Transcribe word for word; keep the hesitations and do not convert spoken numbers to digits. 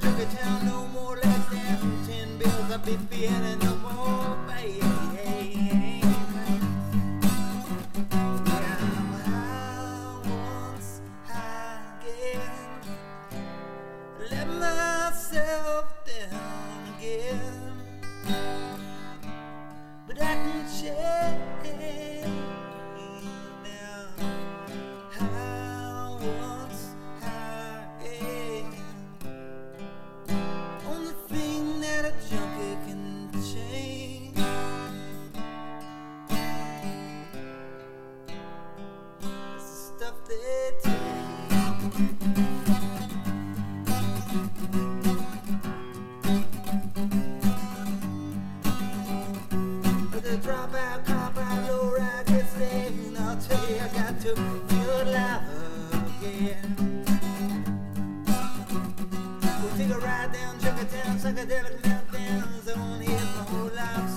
Junkertown, no more less than ten bills. I'll be feeling no more, baby. Let myself down again, but I can change now. I once I am. Only thing that a junkie can change is the stuff they take. Drop out, cop out, low ride, get saved. And I'll tell you, I got to feel alive again. We'll take a ride down Junkertown, psychedelic meltdowns. I wanna hit my whole life.